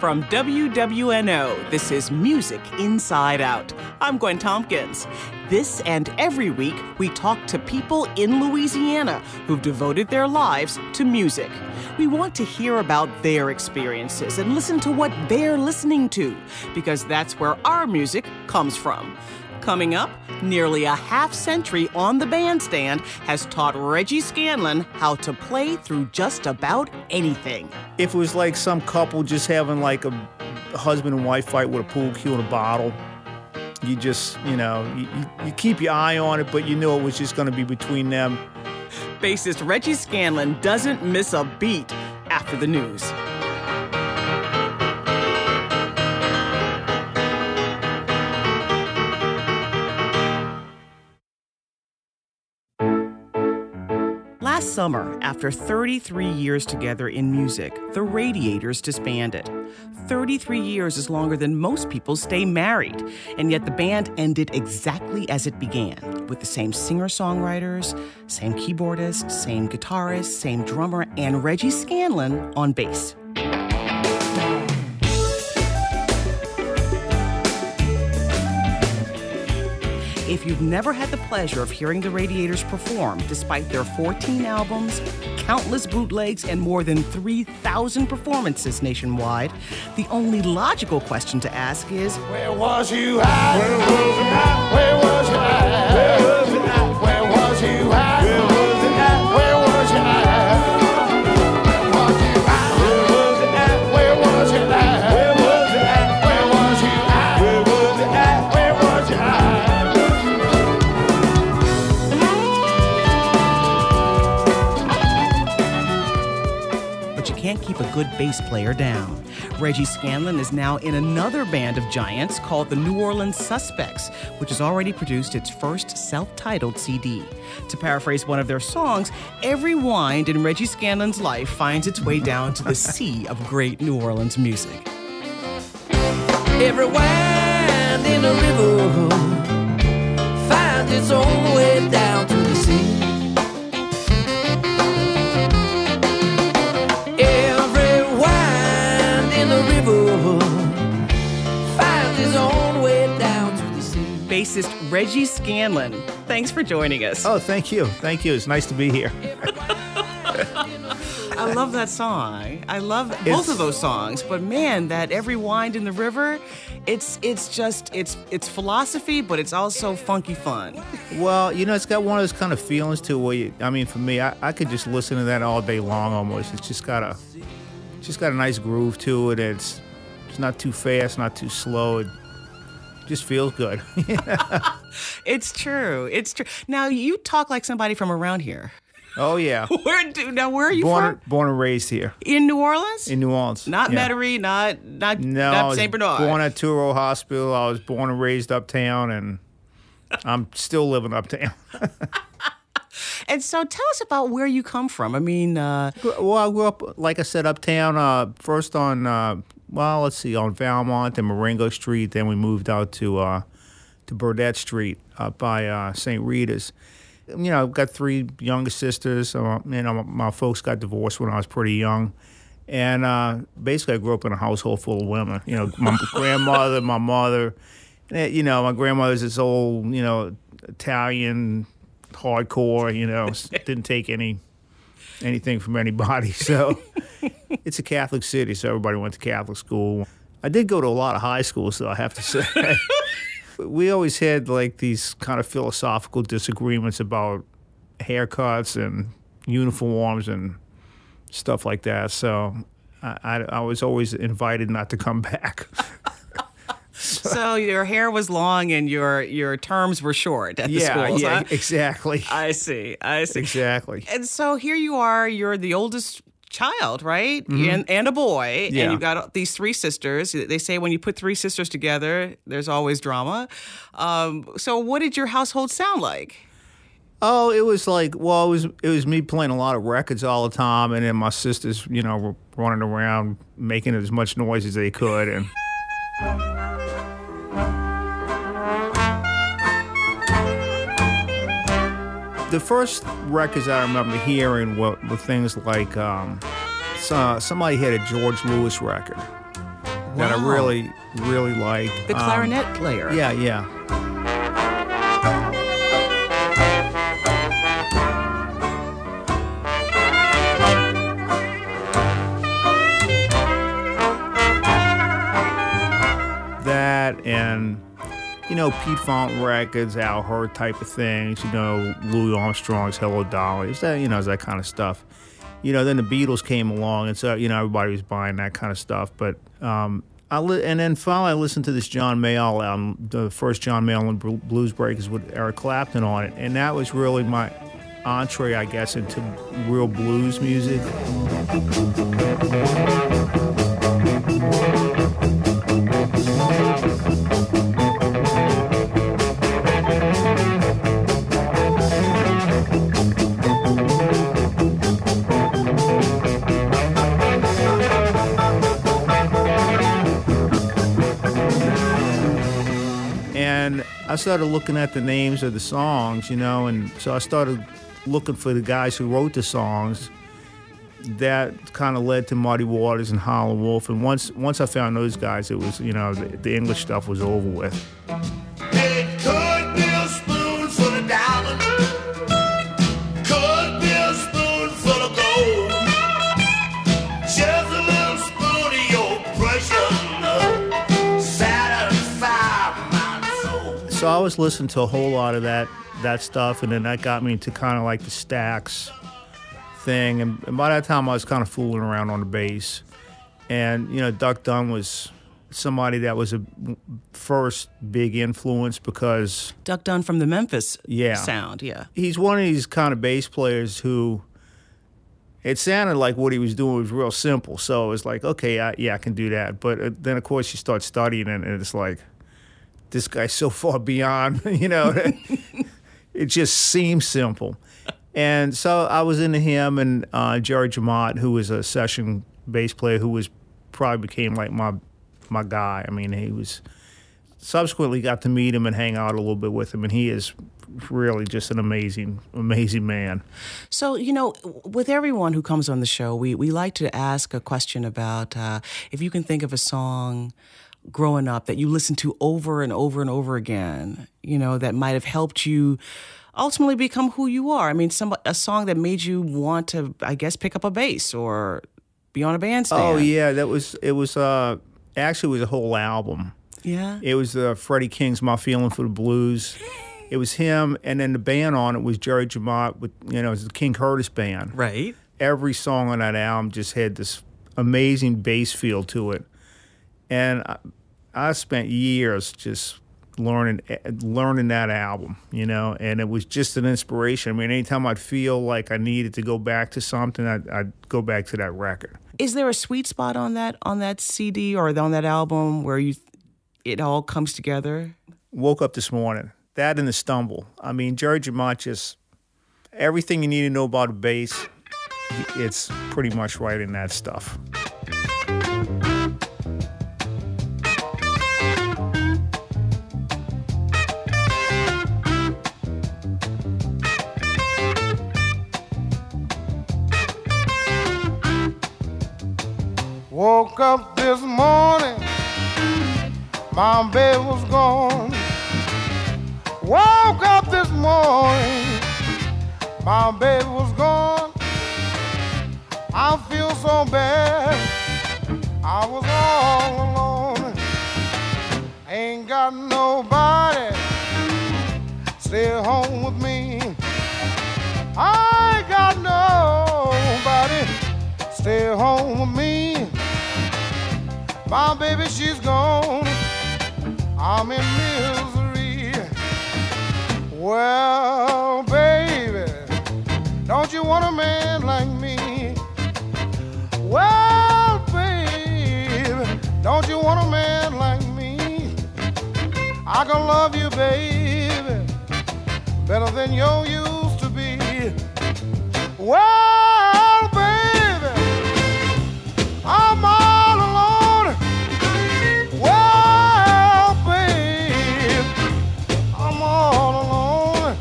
From WWNO, this is Music Inside Out. I'm Gwen Tompkins. This and every week, we talk to people in Louisiana who've devoted their lives to music. We want to hear about their experiences and listen to what they're listening to, because that's where our music comes from. Coming up, nearly a half-century on the bandstand has taught Reggie Scanlon how to play through just about anything. If it was like some couple just having like a husband and wife fight with a pool cue and a bottle, you just, you keep your eye on it, but you know it was just going to be between them. Bassist Reggie Scanlon doesn't miss a beat after the news. Last summer, after 33 years together in music, the Radiators disbanded. 33 years is longer than most people stay married, and yet the band ended exactly as it began, with the same singer-songwriters, same keyboardist, same guitarist, same drummer, and Reggie Scanlon on bass. If you've never had the pleasure of hearing the Radiators perform, despite their 14 albums, countless bootlegs, and more than 3,000 performances nationwide, the only logical question to ask is, where was you at? Where was you at? Where was you at? Where was you at? Where was you at? Where was you at? Where was you at? Where was you at? Where was you at? Where was you at? Where was you at? Where was you at? Where was you at? Can't keep a good bass player down. Reggie Scanlon is now in another band of giants called the New Orleans Suspects, which has already produced its first self-titled CD. To paraphrase one of their songs, every wind in Reggie Scanlon's life finds its way down to the sea of great New Orleans music. Every wind in the river finds its own way down to the sea. Bassist Reggie Scanlon, thanks for joining us. Oh, thank you. Thank you. It's nice to be here. I love that song. I love both of those songs, but man, that Every Wind in the River, it's philosophy, but it's also funky fun. Well, it's got one of those kind of feelings to it where for me, I could just listen to that all day long almost. It's just got a nice groove to it. It's not too fast, not too slow. It just feels good. It's true. It's true. Now, you talk like somebody from around here. Oh, yeah. Where are you from? Born and raised here. In New Orleans? In New Orleans. Not yeah. Metairie, not St. Bernard. Born at Touro Hospital. I was born and raised uptown, and I'm still living uptown. And so tell us about where you come from. I mean... Well, I grew up, like I said, uptown, first on... on Valmont and Marengo Street. Then we moved out to Burdett Street up by St. Rita's. I've got three younger sisters. My folks got divorced when I was pretty young. And basically I grew up in a household full of women. My grandmother, my mother. My grandmother's this old, Italian hardcore, didn't take anything from anybody. So it's a Catholic city, so everybody went to Catholic school. I did go to a lot of high schools, though, I have to say. We always had like these kind of philosophical disagreements about haircuts and uniforms and stuff like that. So I was always invited not to come back. So your hair was long and your terms were short at the schools, Yeah, huh? Exactly. I see. Exactly. And so here you are, you're the oldest child, right? Mm-hmm. And a boy. Yeah. And you've got these three sisters. They say when you put three sisters together, there's always drama. So what did your household sound like? Oh, it was like, well, it was me playing a lot of records all the time, and then my sisters, were running around making as much noise as they could. And the first records I remember hearing were things like somebody had a George Lewis record, that I Wow. really, really like. The clarinet player. Yeah, yeah. That and, Pete Fountain records, Al Hurt type of things, Louis Armstrong's Hello Dolly, it's that kind of stuff. Then the Beatles came along, and so, everybody was buying that kind of stuff. But, and then finally I listened to this John Mayall album, the first John Mayall and Blues Breakers with Eric Clapton on it. And that was really my entree, I guess, into real blues music. And I started looking at the names of the songs, and so I started looking for the guys who wrote the songs. That kind of led to Muddy Waters and Howlin' Wolf. And once I found those guys, it was, the English stuff was over with. It could be a spoonful of diamond, could be a spoonful of gold, just a little spoon of your precious love, satisfy my soul. So I was listening to a whole lot of that stuff, and then that got me into kind of like the Stax thing. And by that time, I was kind of fooling around on the bass. And, Duck Dunn was somebody that was a first big influence because... Duck Dunn from the Memphis sound, yeah. He's one of these kind of bass players who... It sounded like what he was doing was real simple. So it was like, okay, I can do that. But then, of course, you start studying it, and it's like, this guy's so far beyond, it just seems simple. And so I was into him and Jerry Jamot, who was a session bass player who probably became like my guy. I mean, he was subsequently got to meet him and hang out a little bit with him, and he is really just an amazing, amazing man. So, with everyone who comes on the show, we like to ask a question about if you can think of a song growing up that you listened to over and over and over again, that might have helped you ultimately become who you are. I mean, a song that made you want to, I guess, pick up a bass or be on a bandstand. Oh yeah, it was actually it was a whole album. Yeah. It was Freddie King's My Feeling for the Blues. It was him, and then the band on it was Jerry Jamot with, it was the King Curtis band. Right. Every song on that album just had this amazing bass feel to it. And I spent years just learning that album, and it was just an inspiration. I mean, anytime I'd feel like I needed to go back to something, I'd go back to that record. Is there a sweet spot on that CD or on that album where it all comes together? Woke Up This Morning. That and The Stumble. I mean, Jerry Jamot just, everything you need to know about a bass, it's pretty much right in that stuff. Woke up this morning, my baby was gone. Woke up this morning, my baby was gone. I feel so bad, I was all alone. Ain't got nobody stay home with me. I ain't got nobody stay home with me. My baby, she's gone. I'm in misery. Well, baby, don't you want a man like me? Well, baby, don't you want a man like me? I can love you, baby, better than you used to be. Well, baby, I'm all alone. Well, babe, I'm all alone.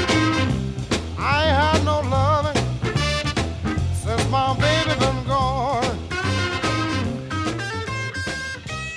I ain't had no loving since my baby been gone.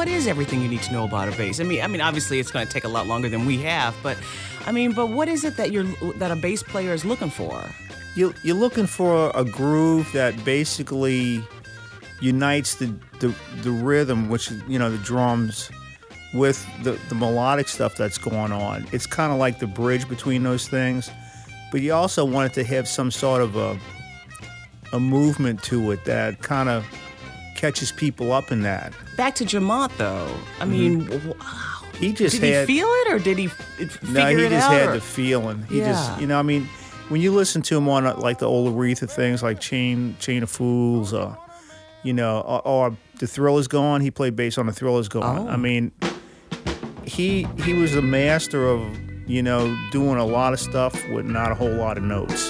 what is everything you need to know about a bass? I mean, obviously it's going to take a lot longer than we have, but what is it that a bass player is looking for? You're looking for a groove that basically unites the rhythm, which is, the drums, with the melodic stuff that's going on. It's kind of like the bridge between those things, but you also want it to have some sort of a movement to it that kind of catches people up in that. Back to Jamont, though. He just did he feel it, or did he figure it out? No, he just had the feeling. He just, when you listen to him on like the old Aretha things, like Chain of Fools, or The Thriller's Gone. He played bass on The Thriller's Gone. Oh. He was a master of doing a lot of stuff with not a whole lot of notes.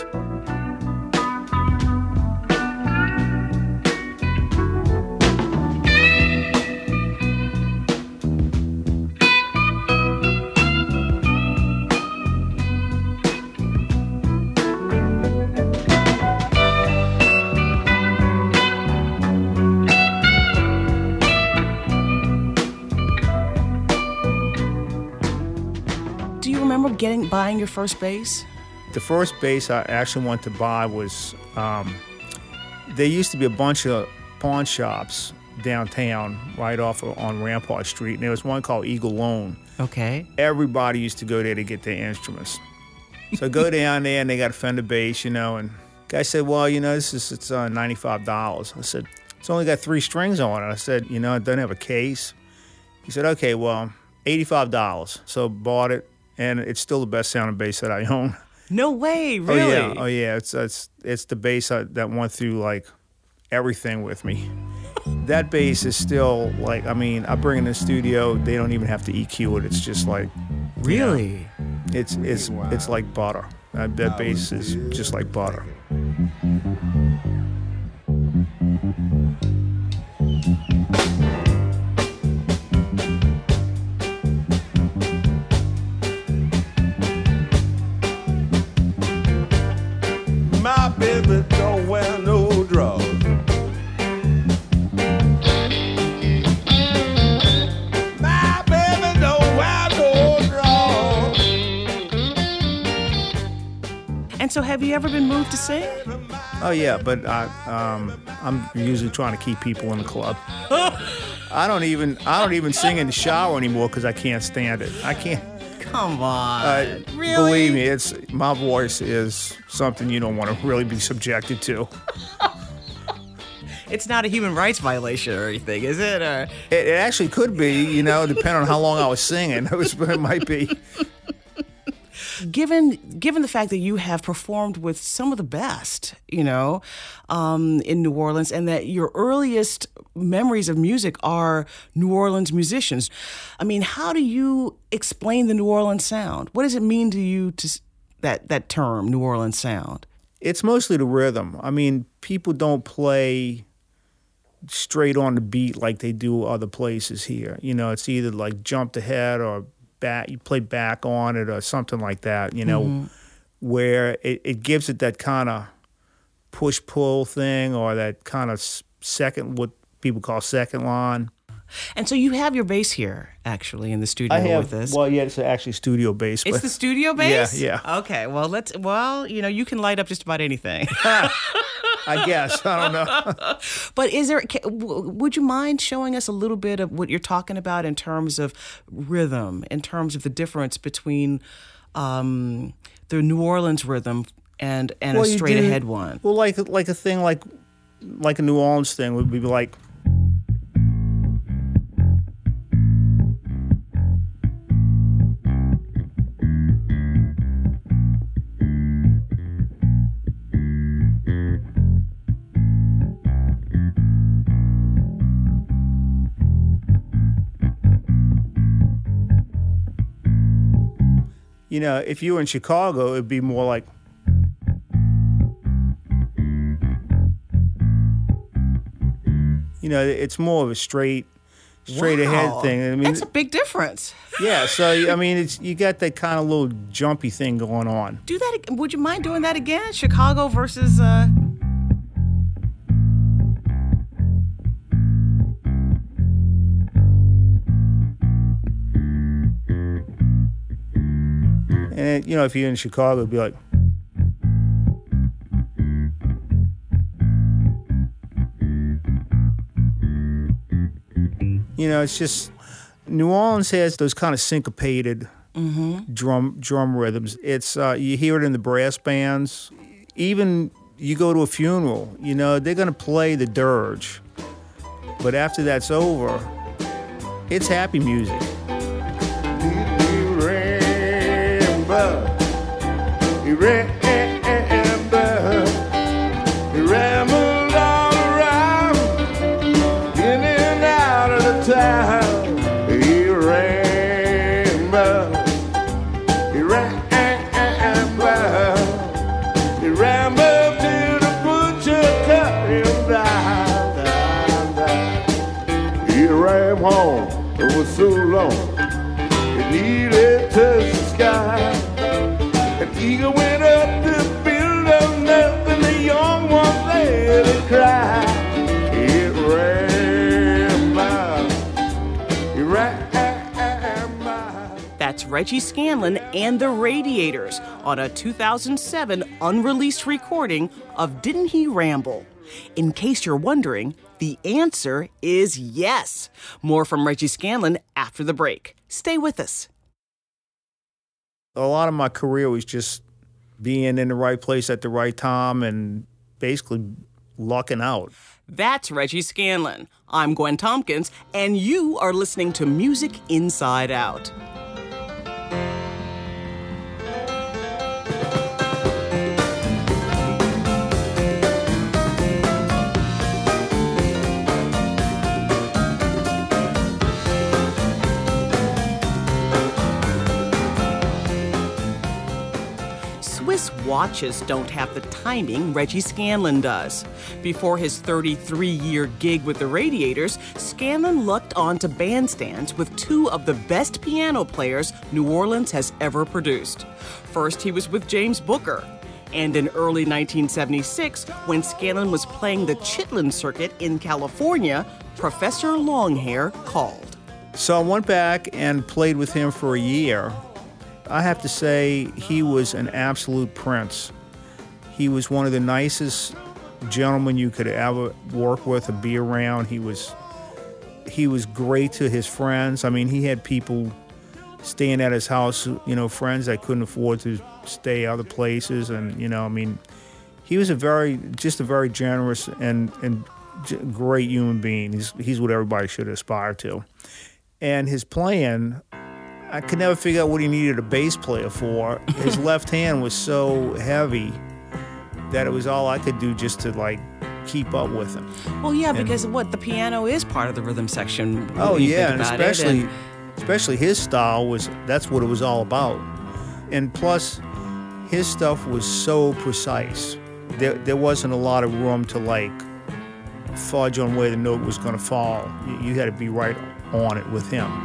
Buying your first bass? The first bass I actually wanted to buy was, there used to be a bunch of pawn shops downtown right off on Rampart Street, and there was one called Eagle Loan. Okay. Everybody used to go there to get their instruments. So I go down there, and they got a Fender bass, and the guy said, well, it's $95. I said, it's only got 3 strings on it. I said, it doesn't have a case. He said, okay, well, $85. So bought it. And it's still the best sounding bass that I own. No way, really? Oh yeah. It's the bass that went through like everything with me. That bass is still like, I bring it in the studio. They don't even have to EQ it. It's just like, really, it's like butter. That bass is just like butter. My baby don't wear no drawers. My baby don't wear no drawers. And so have you ever been moved to sing? Oh yeah, but I'm usually trying to keep people in the club. I don't even sing in the shower anymore because I can't stand it. I can't. Come on. Really? Believe me, my voice is something you don't want to really be subjected to. It's not a human rights violation or anything, is it? Or? It actually could be, depending on how long I was singing. It might be. Given the fact that you have performed with some of the best, in New Orleans, and that your earliest memories of music are New Orleans musicians, how do you explain the New Orleans sound? What does it mean to you that term, New Orleans sound? It's mostly the rhythm. People don't play straight on the beat like they do other places here. It's either like jumped ahead or back, you play back on it or something like that, where it gives it that kind of push-pull thing or that kind of second, what people call second line. And so you have your bass here, actually, in the studio with us. Well, yeah, it's actually studio bass. It's the studio bass? Yeah. Okay, well, you can light up just about anything. I guess. I don't know. But would you mind showing us a little bit of what you're talking about in terms of rhythm, in terms of the difference between the New Orleans rhythm and a straight ahead one? Well, like a thing like a New Orleans thing would be like. If you were in Chicago, it'd be more like. It's more of a straight ahead thing. That's a big difference. Yeah, so you got that kind of little jumpy thing going on. Do that. Would you mind doing that again? Chicago versus. And, you know, if you're in Chicago, it'd be like, you know, it's just, New Orleans has those kind of syncopated drum rhythms. It's you hear it in the brass bands. Even you go to a funeral, you know, they're going to play the dirge. But after that's over, it's happy music. He rambled all around, in and out of the town. He rambled, till the butcher cut him down. He ran home, it was so long, it needed to touch the sky. An eagle went up to build a nest, and the young ones let it cry. It ran by. That's Reggie Scanlon and the Radiators on a 2007 unreleased recording of Didn't He Ramble? In case you're wondering, the answer is yes. More from Reggie Scanlon after the break. Stay with us. A lot of my career was just being in the right place at the right time and basically lucking out. That's Reggie Scanlon. I'm Gwen Tompkins, and you are listening to Music Inside Out. Swiss watches don't have the timing Reggie Scanlon does. Before his 33-year gig with the Radiators, Scanlon lucked onto bandstands with two of the best piano players New Orleans has ever produced. First, he was with James Booker. And in early 1976, when Scanlon was playing the Chitlin Circuit in California, Professor Longhair called. So I went back and played with him for a year. I have to say, he was an absolute prince. He was one of the nicest gentlemen you could ever work with or be around. He was great to his friends. I mean, he had people staying at his house, you know, friends that couldn't afford to stay other places. And, you know, I mean, he was a very generous and great human being. He's what everybody should aspire to. And his playing, I could never figure out what he needed a bass player for. His left hand was so heavy that it was all I could do just to, like, keep up with him. Well, yeah, because the piano is part of the rhythm section. Oh, yeah, and especially his style that's what it was all about. And plus, his stuff was so precise. There wasn't a lot of room to, like, fudge on where the note was going to fall. You had to be right on it with him.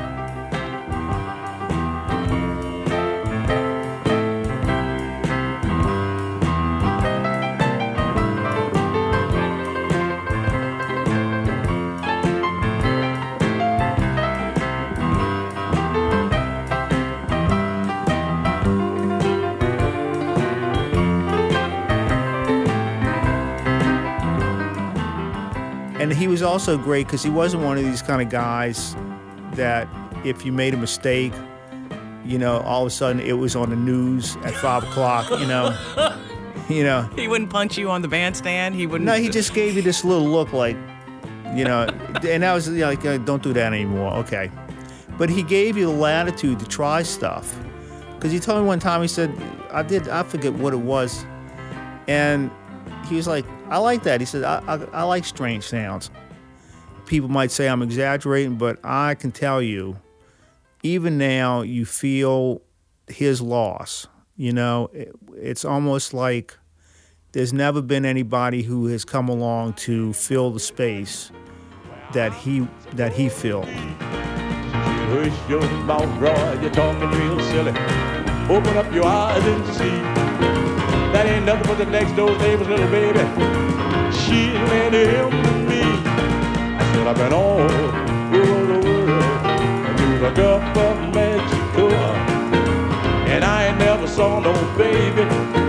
And he was also great because he wasn't one of these kind of guys that if you made a mistake, you know, all of a sudden it was on the news at 5 o'clock, you know. He wouldn't punch you on the bandstand? He wouldn't? No, he just gave you this little look like, you know, and that was like, don't do that anymore, okay. But he gave you the latitude to try stuff. Because he told me one time, he said, I forget what it was, and he was like, I like that. He said, I like strange sounds. People might say I'm exaggerating, but I can tell you, even now, you feel his loss. You know, it's almost like there's never been anybody who has come along to fill the space that he filled. Push your mouth broad, you're talking real silly. Open up your eyes and see. That ain't nothing but the next door neighbor's little baby. She lent him to me. I said I've been all over the world. I do the Gulf of Mexico. And And I ain't never saw no baby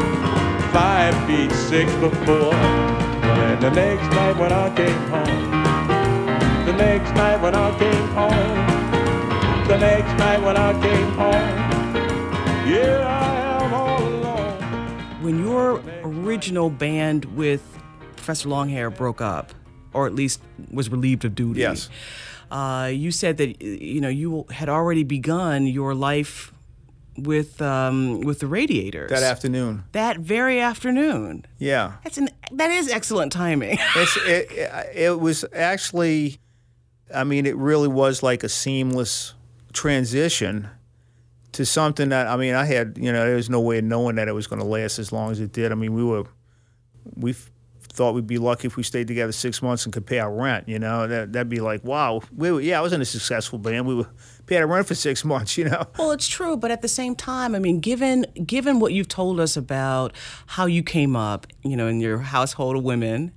5'6" before. And the next night when I came home, the next night when I came home, the next night when I came home, yeah, I am all alone. When your original band with Professor Longhair broke up, or at least was relieved of duty, Yes. You said that you had already begun your life with the Radiators That afternoon. That very afternoon. Yeah. That is excellent timing. It was actually, I mean, it really was like a seamless transition to something that, I mean, I had, there was no way of knowing that it was going to last as long as it did. I mean, we thought we'd be lucky if we stayed together 6 months and could pay our rent, that'd be like, wow. I was in a successful band. We were paying our rent for 6 months, Well, it's true, but at the same time, I mean, given what you've told us about how you came up, in your household of women,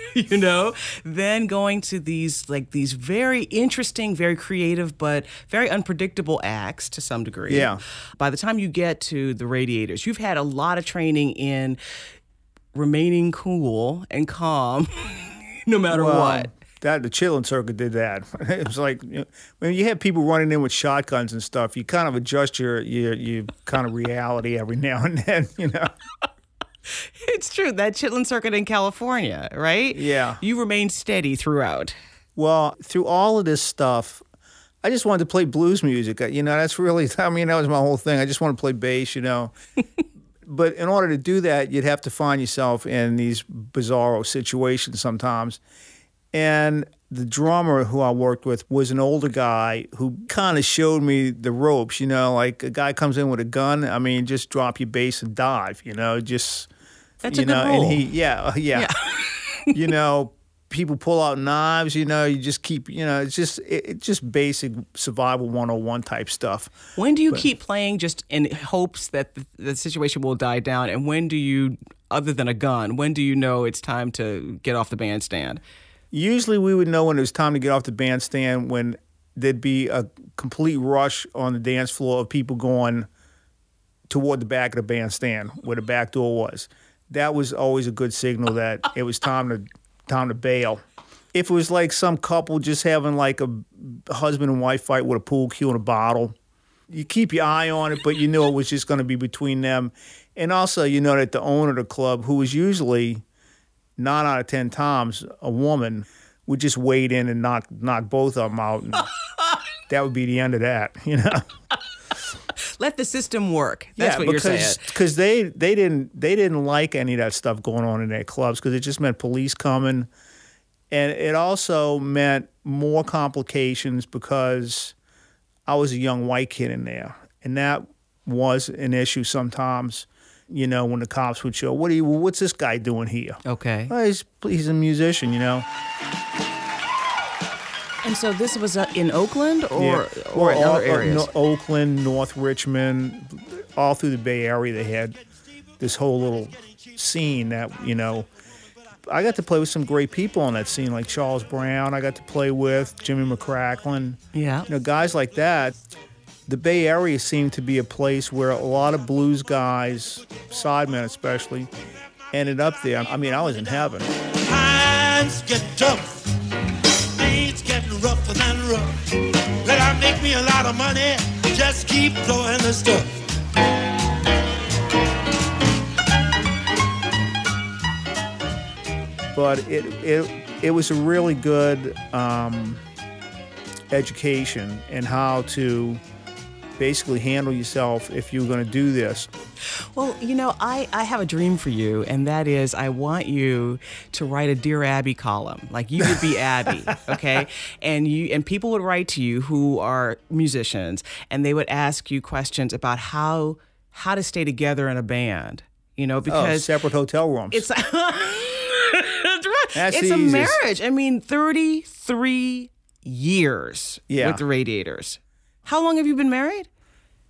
then going to these very interesting, very creative, but very unpredictable acts to some degree. Yeah. By the time you get to the Radiators, you've had a lot of training in remaining cool and calm no matter what. The Chitlin Circuit did that. It was like, when you have people running in with shotguns and stuff, you kind of adjust your kind of reality every now and then, It's true. That Chitlin Circuit in California, right? Yeah. You remained steady throughout. Well, through all of this stuff, I just wanted to play blues music. That's really, that was my whole thing. I just wanted to play bass, But in order to do that, you'd have to find yourself in these bizarro situations sometimes. And the drummer who I worked with was an older guy who kind of showed me the ropes, like a guy comes in with a gun. I mean, just drop your bass and dive, just... That's a good rule. And yeah. People pull out knives, you just keep, it's just basic survival 101 type stuff. When do you keep playing just in hopes that the situation will die down? And when do you, other than a gun, when do you know it's time to get off the bandstand? Usually we would know when it was time to get off the bandstand when there'd be a complete rush on the dance floor of people going toward the back of the bandstand where the back door was. That was always a good signal that it was time to bail. If it was like some couple just having like a husband and wife fight with a pool cue and a bottle, you keep your eye on it, but you knew it was just going to be between them. And also, that the owner of the club, who was usually 9 out of 10 times a woman, would just wade in and knock both of them out. And that would be the end of that, Let the system work. That's what you're saying. Because they didn't like any of that stuff going on in their clubs because it just meant police coming. And it also meant more complications because I was a young white kid in there. And that was an issue sometimes, when the cops would show, what's this guy doing here? Okay. Oh, he's a musician, And so this was in Oakland or in all, other areas? Oakland, North Richmond, all through the Bay Area. They had this whole little scene that, I got to play with some great people on that scene, like Charles Brown. I got to play with Jimmy McCracklin. Yeah. Guys like that. The Bay Area seemed to be a place where a lot of blues guys, sidemen especially, ended up there. I mean, I was in heaven. Times get tough. Things getting rougher than rough. Will I make me a lot of money? Just keep blowing the stuff. But it was a really good education in how to basically handle yourself if you were going to do this. Well, I have a dream for you, and that is I want you to write a Dear Abby column. Like, you would be Abby, okay? And people would write to you who are musicians, and they would ask you questions about how to stay together in a band, because... separate hotel rooms. It's... That's right. That's it's the a easiest. marriage. I mean, 33 years with the Radiators. How long have you been married?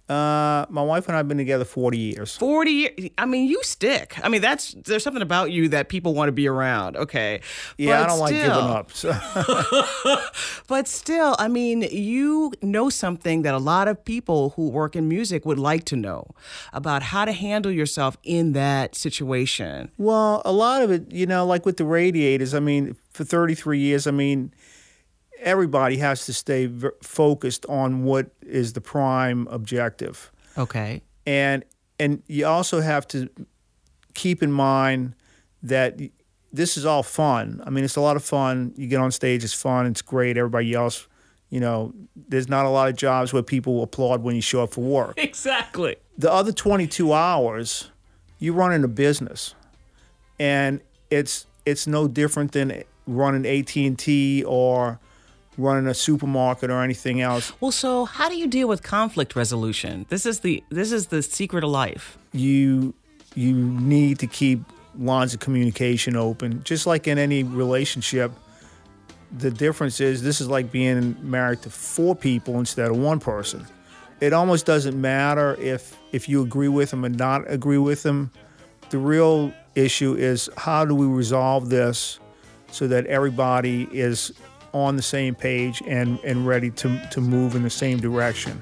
My wife and I have been together 40 years. 40 years. I mean, you stick. I mean, there's something about you that people want to be around. Okay. Yeah, But I don't like giving up. So. But still, I mean, you know something that a lot of people who work in music would like to know about how to handle yourself in that situation. Well, a lot of it, like with the Radiators, I mean, for 33 years, I mean, everybody has to stay focused on what is the prime objective. Okay. And you also have to keep in mind that this is all fun. I mean, it's a lot of fun. You get on stage, it's fun, it's great. Everybody yells. There's not a lot of jobs where people applaud when you show up for work. Exactly. The other 22 hours, you're running a business. And it's no different than running AT&T or running a supermarket or anything else. Well, so how do you deal with conflict resolution? This is the secret of life. You need to keep lines of communication open. Just like in any relationship, the difference is this is like being married to 4 people instead of 1 person. It almost doesn't matter if you agree with them or not agree with them. The real issue is how do we resolve this so that everybody is on the same page and ready to move in the same direction.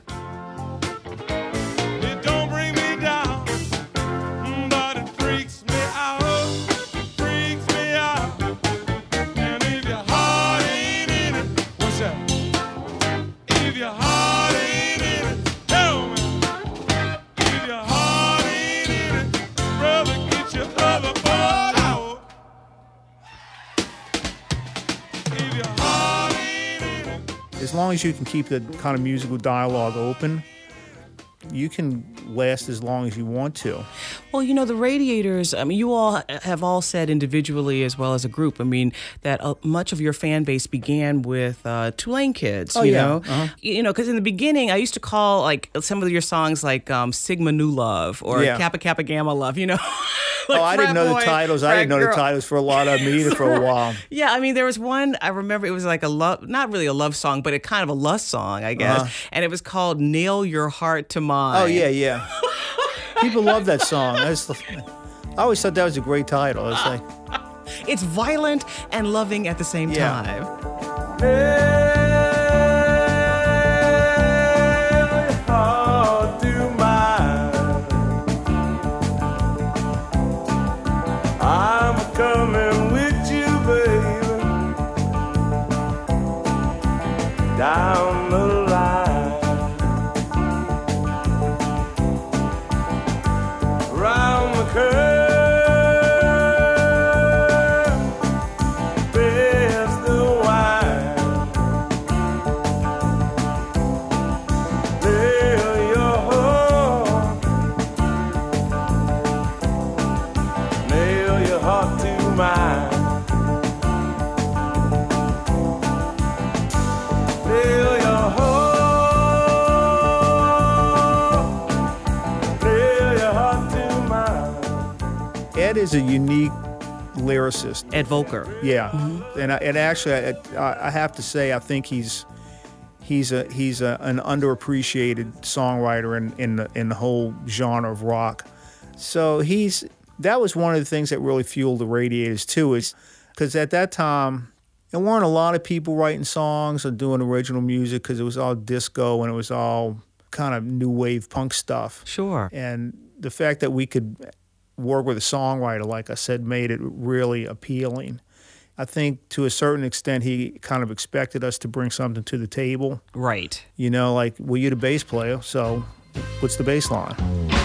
It don't bring me down, but it freaks me out, And if your heart ain't in it, what's that? If your heart ain't in it, tell me. If your heart ain't in it, brother, get your other part out. If your heart ain't in it. As long as you can keep the kind of musical dialogue open, you can last as long as you want to. Well, the Radiators, I mean, you all have all said individually as well as a group, I mean, that much of your fan base began with Tulane Kids, you know? Uh-huh. Because in the beginning, I used to call, like, some of your songs, like, Sigma Nu Love or Kappa Kappa Gamma Love, Like I didn't know the titles. I didn't know the girl. titles for a lot of them either for a while. Yeah, I mean, there was one, I remember it was like a love, not really a love song, but kind of a lust song, I guess. And it was called Nail Your Heart to Mine. Oh, yeah. People love that song. I always thought that was a great title. It's like, It's violent and loving at the same time. I'm coming with you, baby, down the line, round the curve, there's the wine. Nail your heart, nail your heart to mine. Nail your heart, nail your heart to mine. Ed is a unique lyricist. Ed Volker. Yeah, and actually, I have to say, I think he's an underappreciated songwriter in the whole genre of rock. So that was one of the things that really fueled the Radiators too, is because at that time there weren't a lot of people writing songs or doing original music because it was all disco and it was all kind of new wave punk stuff. Sure. And the fact that we could work with a songwriter, like I said, made it really appealing. I think to a certain extent he kind of expected us to bring something to the table. Right. Like, well, you're the bass player, so what's the bass line?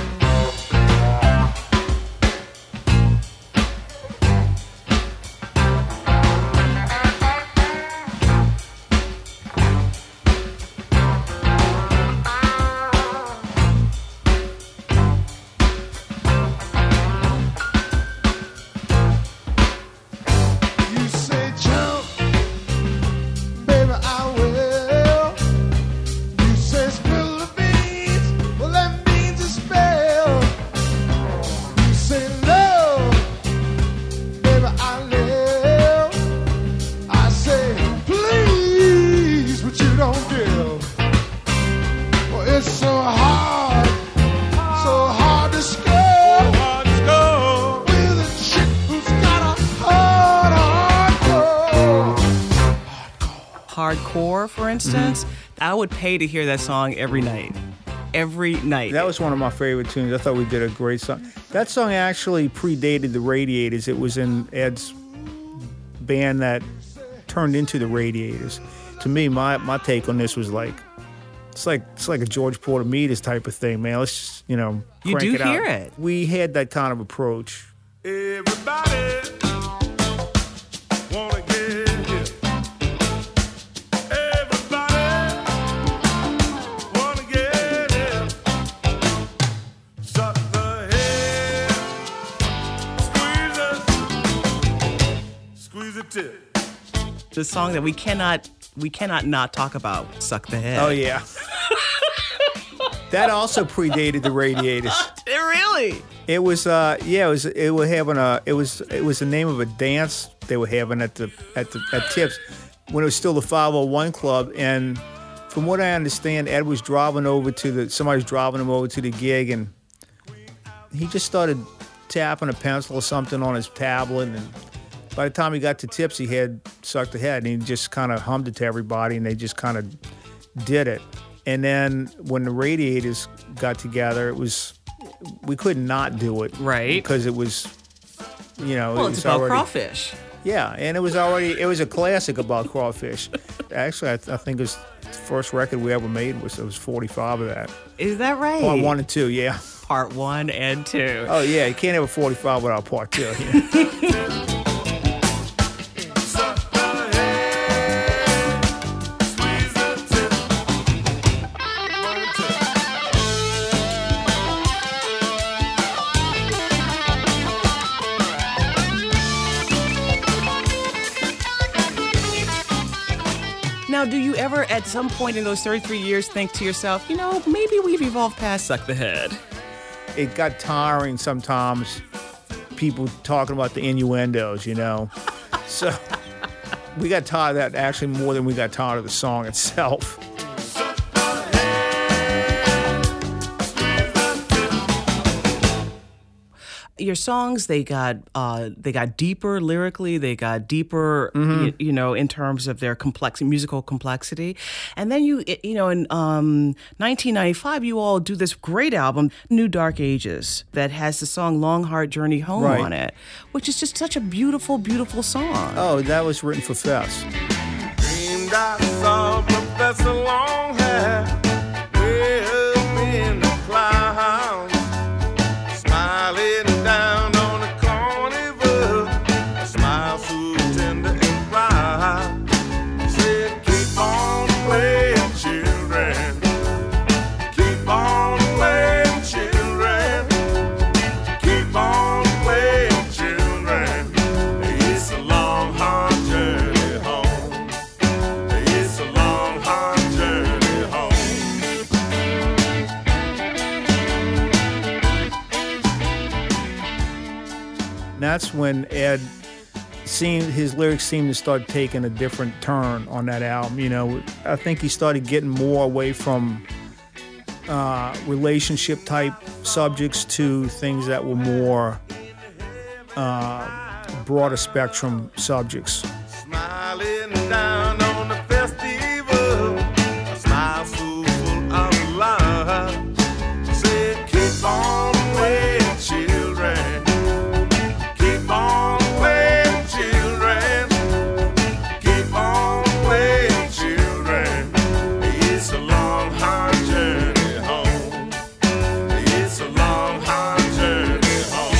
You say jump, baby, I will. You say spill the beans, well that means a spell. Core, for instance, I would pay to hear that song every night. Every night. That was one of my favorite tunes. I thought we did a great song. That song actually predated the Radiators. It was in Ed's band that turned into the Radiators. To me, my take on this was like, it's like a George Porter Meters type of thing, man. Let's just, you know, You crank do it out. hear it. We had that kind of approach. Everybody wanna get here. Everybody wanna get here. Suck the head, squeeze the tip. The song that we cannot not talk about, Suck the Head. Oh yeah. That also predated the Radiators. Really? It was the name of a dance they were having at Tips when it was still the 501 Club, and from what I understand, Ed was somebody's driving him over to the gig, and he just started tapping a pencil or something on his tablet, and by the time he got to Tips, he had Sucked the Head, and he just kind of hummed it to everybody, and they just kind of did it. And then when the Radiators got together, we could not do it, Right. Because it was, you know, Well, it it's was about already, crawfish. Yeah, and it was a classic about crawfish. Actually, I think it was the first record we ever made was 45 of that. Is that right? Part 1 and 2, yeah. Part 1 and 2. Oh yeah, you can't have a 45 without part 2. Yeah. Suck the head, squeeze the tip. One tip. Now, do you ever, at some point in those 33 years, think to yourself, you know, maybe we've evolved past Suck the Head? It got tiring sometimes, people talking about the innuendos, you know. So we got tired of that actually more than we got tired of the song itself. Your songs, they got deeper lyrically, they got deeper, you know, in terms of their musical complexity. And then in 1995, you all do this great album, New Dark Ages, that has the song Long Hard Journey Home Right. on it, which is just such a beautiful, beautiful song. Oh, that was written for Fess. Dreamed I saw Professor Longhair way up in the clouds, smiling down on the carnival, a smile so tender and bright. He said, keep on playing, children. Keep on playing, children. Keep on playing, children. It's a long, hard journey home. It's a long, hard journey home. That's when Ed his lyrics seemed to start taking a different turn on that album. You know, I think he started getting more away from relationship type subjects to things that were more broader spectrum subjects. Smiling down on the festival, a smile so full of love. She said, keep on playing, children. Keep on playing, children. Keep on playing, children. It's a long, hard journey home. It's a long, hard journey home.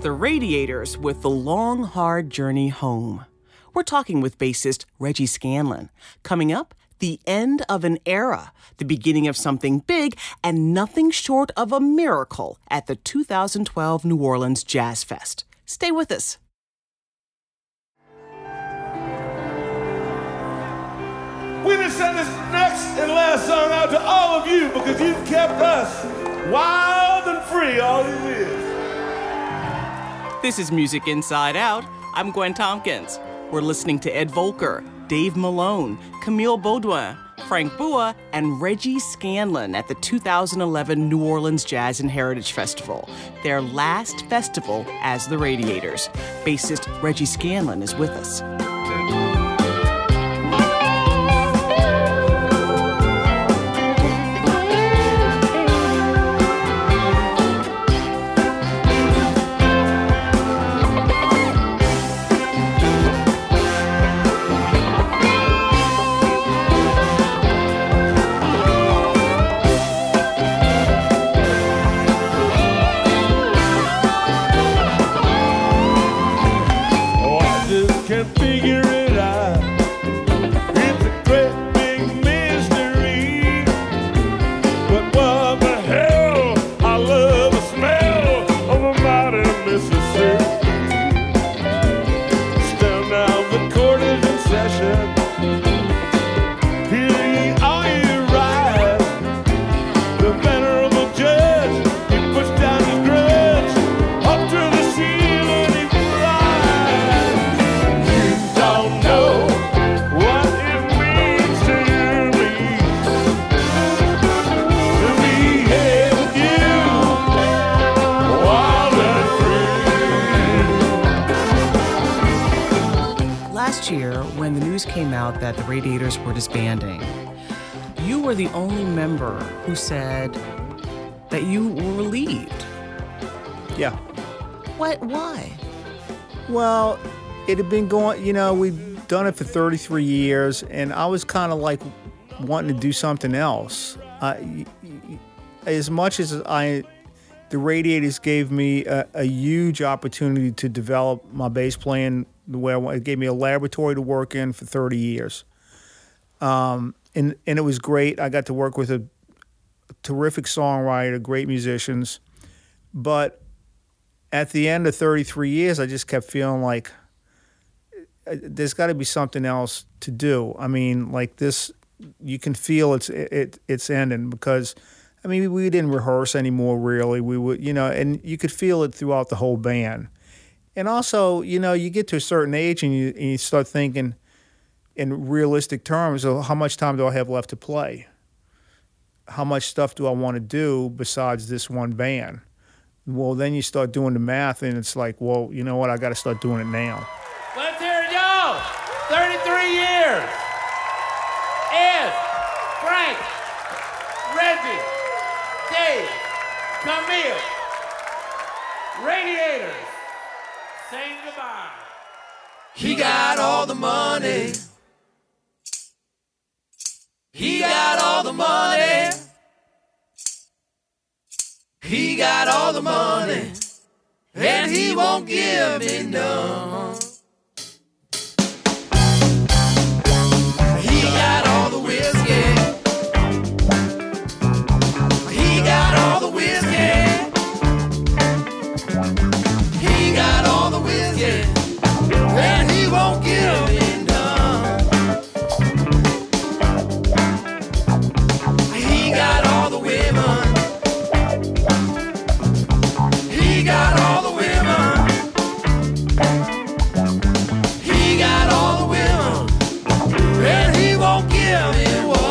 the Radiators with The Long, Hard Journey Home. We're talking with bassist Reggie Scanlon. Coming up, the end of an era, the beginning of something big, and nothing short of a miracle at the 2012 New Orleans Jazz Fest. Stay with us. We just send this next and last song out to all of you because you've kept us wild and free all these years. This is Music Inside Out. I'm Gwen Tompkins. We're listening to Ed Volker, Dave Malone, Camille Baudouin, Frank Bua, and Reggie Scanlon at the 2011 New Orleans Jazz and Heritage Festival, their last festival as the Radiators. Bassist Reggie Scanlon is with us. That the Radiators were disbanding, you were the only member who said that you were relieved. Yeah. What? Why? Well, it had been going, we'd done it for 33 years, and I was kind of like wanting to do something else. As much as the Radiators gave me a huge opportunity to develop my bass playing the way I want. It gave me a laboratory to work in for 30 years. And it was great. I got to work with a terrific songwriter, great musicians. But at the end of 33 years, I just kept feeling like there's got to be something else to do. I mean, like this, you can feel it's ending because, I mean, we didn't rehearse anymore, really. We would, and you could feel it throughout the whole band. And also, you get to a certain age and you start thinking in realistic terms of how much time do I have left to play? How much stuff do I want to do besides this one band? Well, then you start doing the math and it's like, well, you know what? I got to start doing it now. Let's hear it, y'all. 33 years. Ed, Frank, Reggie, Dave, Camille, Radiators. Saying goodbye. He got all the money. He got all the money. He got all the money. And he won't give me none. He got all the whiskey. He got all the whiskey. He got all the whiskey, and he won't give me none. He got all the women. He got all the women. He got all the women, and he won't give me one.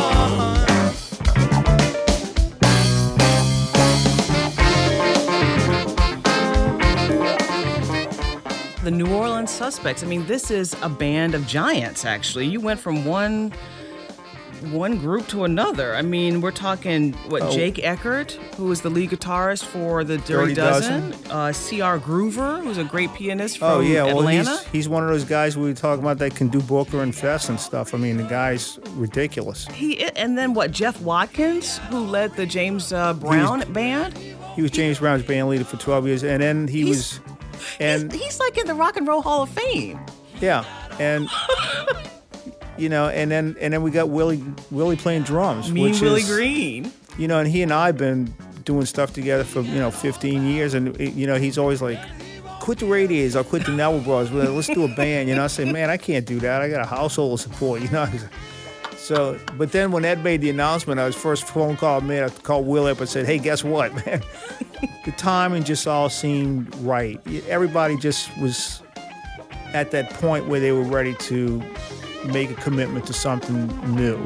The New Orleans Suspects. I mean, this is a band of giants, actually. You went from one group to another. I mean, we're talking, Jake Eckert, who was the lead guitarist for the Dirty Dozen. C.R. Groover, who's a great pianist from Atlanta. Well, he's one of those guys we were talking about that can do Booker and Fest and stuff. I mean, the guy's ridiculous. And then Jeff Watkins, who led the James Brown band? He was James Brown's band leader for 12 years, and then he was And he's like in the Rock and Roll Hall of Fame. yeah, and and then we got Willie playing drums. Mean which Willie is, Green. And he and I have been doing stuff together for 15 years, and he's always like, quit the Radiators, I'll quit the Neville Brothers, let's do a band. I say, man, I can't do that. I got a household to support. So, but then when Ed made the announcement, his first phone call I made, I called Will up and said, hey, guess what, man? The timing just all seemed right. Everybody just was at that point where they were ready to make a commitment to something new.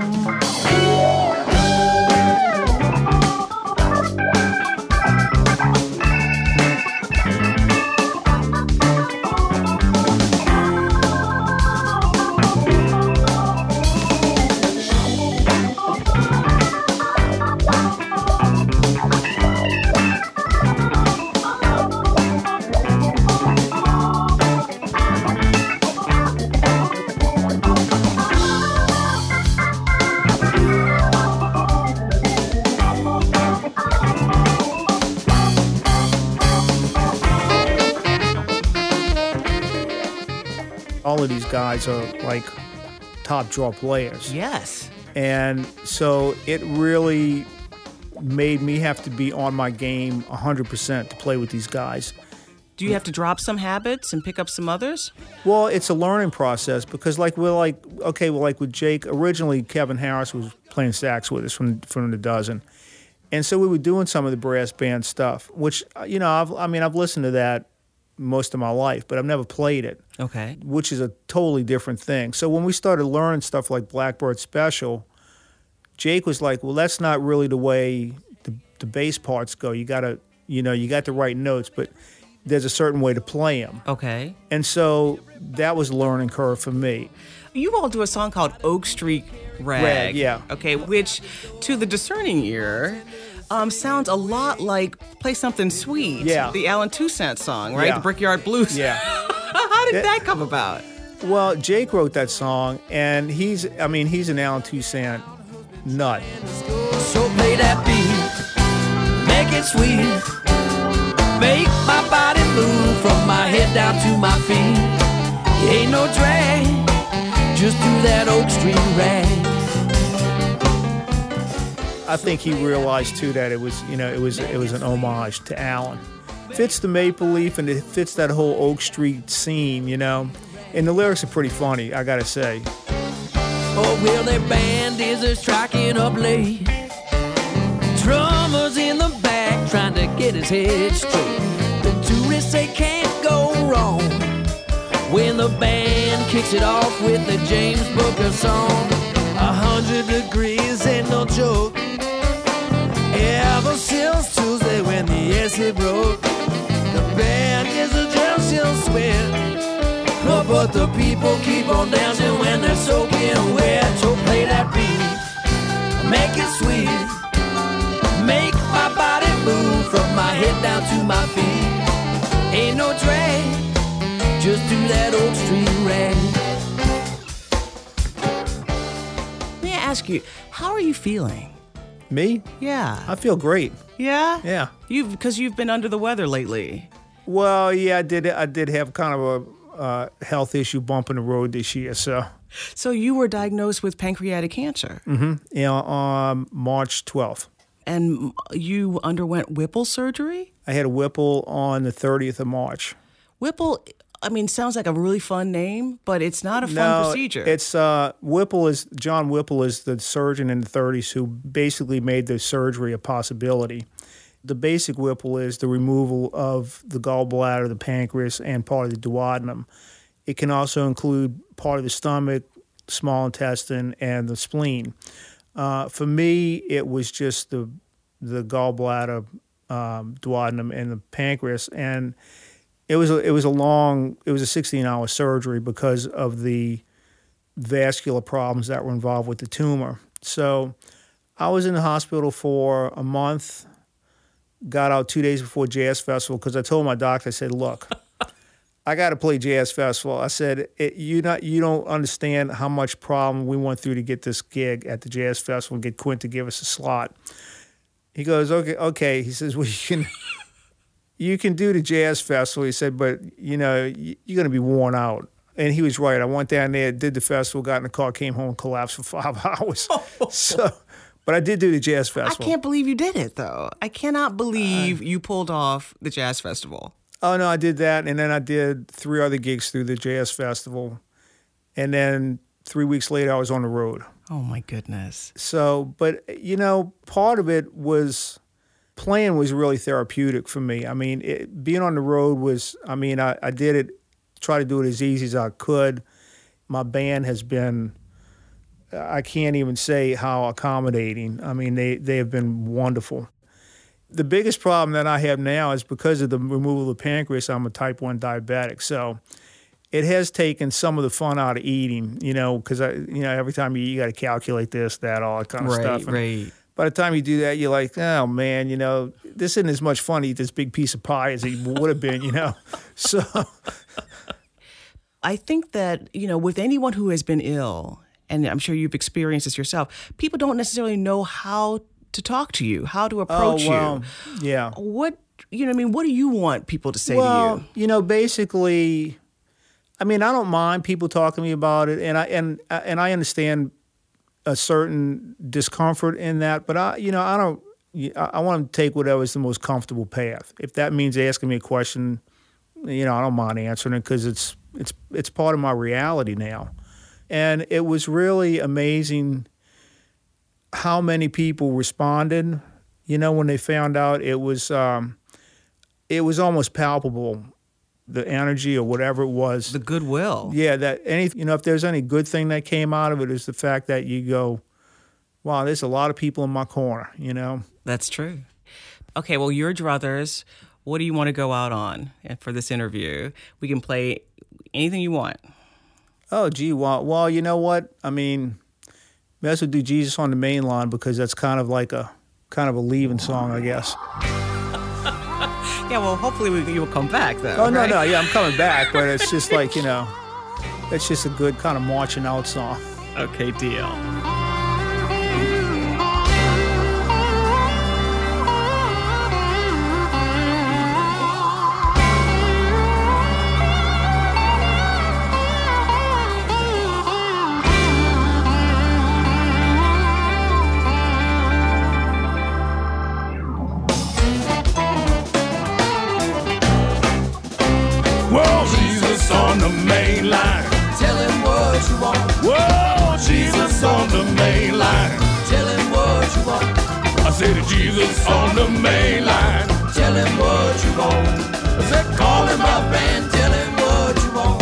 All of these guys are like top draw players. Yes. And so it really made me have to be on my game 100% to play with these guys. Do you have to drop some habits and pick up some others? Well, it's a learning process because like with Jake, originally Kevin Harris was playing sax with us from the Dozen. And so we were doing some of the brass band stuff, which, I've listened to that most of my life, but I've never played it. Okay. Which is a totally different thing. So when we started learning stuff like Blackbird Special, Jake was like, well, that's not really the way the bass parts go. You gotta, you got the right notes, but there's a certain way to play them. Okay. And so that was a learning curve for me. You all do a song called Oak Street Rag. Yeah. Okay, which to the discerning ear sounds a lot like Play Something Sweet. Yeah. The Alan Toussaint song, right? Yeah. The Brickyard Blues. Yeah. How did that come about? Well, Jake wrote that song, and he's an Alan Toussaint nut. So play that beat, make it sweet, make my body move from my head down to my feet. Ain't no drag, just do that Oak Street rag. I think he realized too that it was an homage to Alan. Fits the Maple Leaf and it fits that whole Oak Street scene, And the lyrics are pretty funny, I gotta say. Oh, well, their band is striking up late. Drummers in the back trying to get his head straight. The tourists say can't go wrong when the band kicks it off with the James Booker song. 100 degrees ain't no joke. Ever since Tuesday when the AC broke, the band is a just sweat. But the people keep on dancing when they're soaking wet. So play that beat, make it sweet, make my body move from my head down to my feet. Ain't no drag, just do that Oak Street rag. Let me ask you, how are you feeling? Me? Yeah. I feel great. Yeah? Yeah. Because you've been under the weather lately. Well, yeah, I did have kind of a health issue bump in the road this year, so. So you were diagnosed with pancreatic cancer. Mm-hmm. On March 12th. And you underwent Whipple surgery? I had a Whipple on the 30th of March. Whipple, sounds like a really fun name, but it's not a fun procedure. It's John Whipple is the surgeon in the 30s who basically made the surgery a possibility. The basic Whipple is the removal of the gallbladder, the pancreas, and part of the duodenum. It can also include part of the stomach, small intestine, and the spleen. For me, it was just the gallbladder, duodenum, and the pancreas, and it was a 16-hour surgery because of the vascular problems that were involved with the tumor. So I was in the hospital for a month. Got out 2 days before Jazz Festival because I told my doctor, I said, look, I got to play Jazz Festival. I said, you don't understand how much problem we went through to get this gig at the Jazz Festival and get Quint to give us a slot. He goes, okay. He says, well, you can do the jazz festival. He said, but, you're going to be worn out. And he was right. I went down there, did the festival, got in the car, came home, and collapsed for 5 hours. But I did do the jazz festival. I can't believe you did it, though. I cannot believe you pulled off the jazz festival. Oh, no, I did that. And then I did 3 other gigs through the jazz festival. And then 3 weeks later, I was on the road. Oh, my goodness. So, but, part of it was playing was really therapeutic for me. I mean, being on the road was, I did it, try to do it as easy as I could. My band has been, I can't even say how accommodating. I mean, they have been wonderful. The biggest problem that I have now is because of the removal of the pancreas, I'm a type 1 diabetic. So it has taken some of the fun out of eating, because every time you got to calculate this, that, all that kind of stuff. Right. By the time you do that, you're like, oh, man, this isn't as much fun to eat this big piece of pie as it would have been, So I think that, with anyone who has been ill, and I'm sure you've experienced this yourself, people don't necessarily know how to talk to you, how to approach you. Yeah. What do you want people to say to you? Basically, I don't mind people talking to me about it, and I understand a certain discomfort in that, but I don't. I want to take whatever is the most comfortable path. If that means asking me a question, I don't mind answering it because it's part of my reality now. And it was really amazing how many people responded. When they found out, it was almost palpable, the energy or whatever it was. The goodwill. Yeah, that if there's any good thing that came out of it, is the fact that you go, wow, there's a lot of people in my corner. That's true. Okay, well, your druthers, what do you want to go out on for this interview? We can play anything you want. Oh, gee, well, you know what? May as well do Jesus on the Main Line because that's kind of a leaving song, I guess. Yeah, well, hopefully you will come back, though. Oh, right? No, yeah, I'm coming back, but it's just it's just a good kind of marching out song. Okay, deal. Whoa, Jesus on the main line. Tell him what you want. Whoa, Jesus on the main line. Tell him what you want. I said Jesus on the main line. Tell him what you want. I said Call him up and tell him what you want.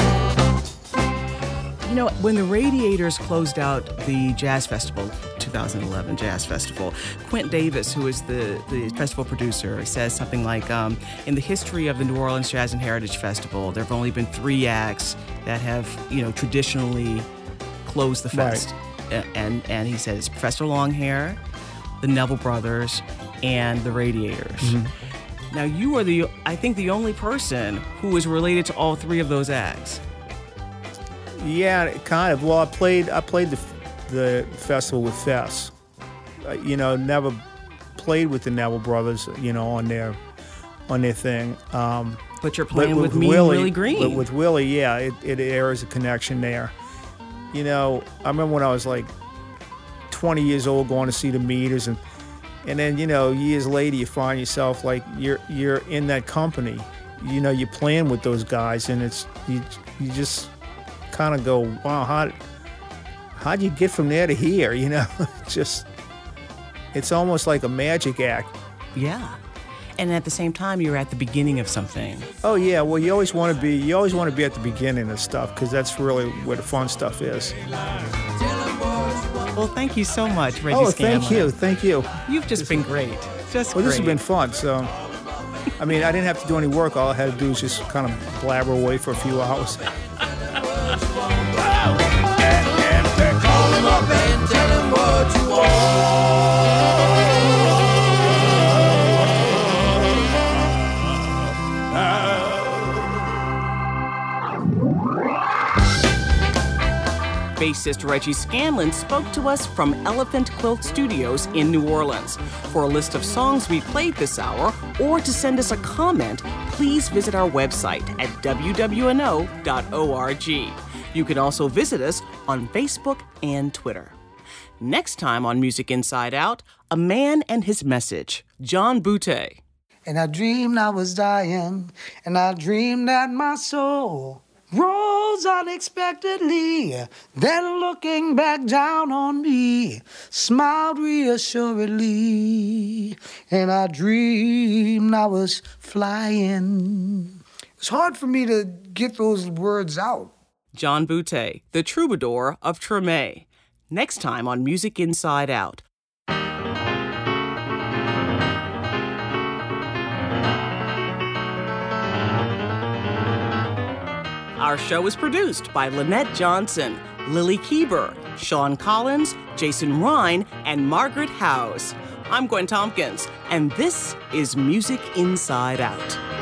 When the Radiators closed out the Jazz Festival, 2011 Jazz Festival, Quint Davis, who is the festival producer, says something like, in the history of the New Orleans Jazz and Heritage Festival, there have only been 3 acts that have, traditionally closed the fest. Right. And he said it's Professor Longhair, the Neville Brothers, and the Radiators. Mm-hmm. Now, you are the only person who is related to all 3 of those acts. Yeah, kind of. Well, I played the festival with Fess. Never played with the Neville Brothers, on their thing. But you're playing with Willie Green. But with Willie, yeah, there is a connection there. I remember when I was like 20 years old going to see the Meters, and then years later you find yourself like you're in that company. You're playing with those guys, and you just kind of go, wow, how'd you get from there to here? It's almost like a magic act. Yeah. And at the same time, you're at the beginning of something. Oh yeah, well you always want to be at the beginning of stuff because that's really where the fun stuff is. Well, thank you so much, Reggie Scanlon. Thank you. You've just been great. Just well, great. This has been fun. So, I didn't have to do any work. All I had to do was just kind of blabber away for a few hours. and call him up and tell him what you want. Bassist Reggie Scanlon spoke to us from Elephant Quilt Studios in New Orleans. For a list of songs we played this hour, or to send us a comment, please visit our website at wwno.org. You can also visit us on Facebook and Twitter. Next time on Music Inside Out, a man and his message, John Boutté. And I dreamed I was dying, and I dreamed that my soul rose unexpectedly, then looking back down on me, smiled reassuringly, and I dreamed I was flying. It's hard for me to get those words out. John Boutté, the troubadour of Treme. Next time on Music Inside Out. Our show is produced by Lynette Johnson, Lily Keeber, Sean Collins, Jason Ryan, and Margaret Howes. I'm Gwen Tompkins, and this is Music Inside Out.